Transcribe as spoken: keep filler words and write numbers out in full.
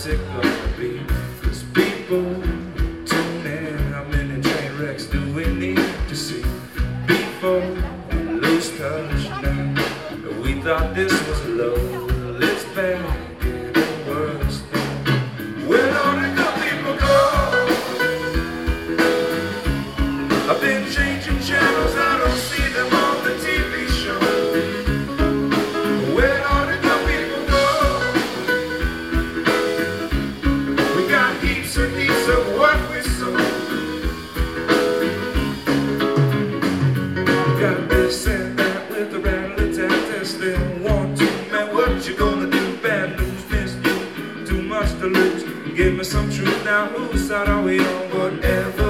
what's it gonna be? Cause people tune in, how many train wrecks do we need to see before we lose touch now? We thought this was love, it's bad, getting worse. Where don't the people go? I've been changing channels, I don't see them on the T V show. Where don't the people go? We got heaps and heaps of what we sow. We got this and that with the rattle-a-tat test. They want to, man, what you gonna do? Bad news, miss you, too much to lose. Give me some truth now, whose side are we on? Whatever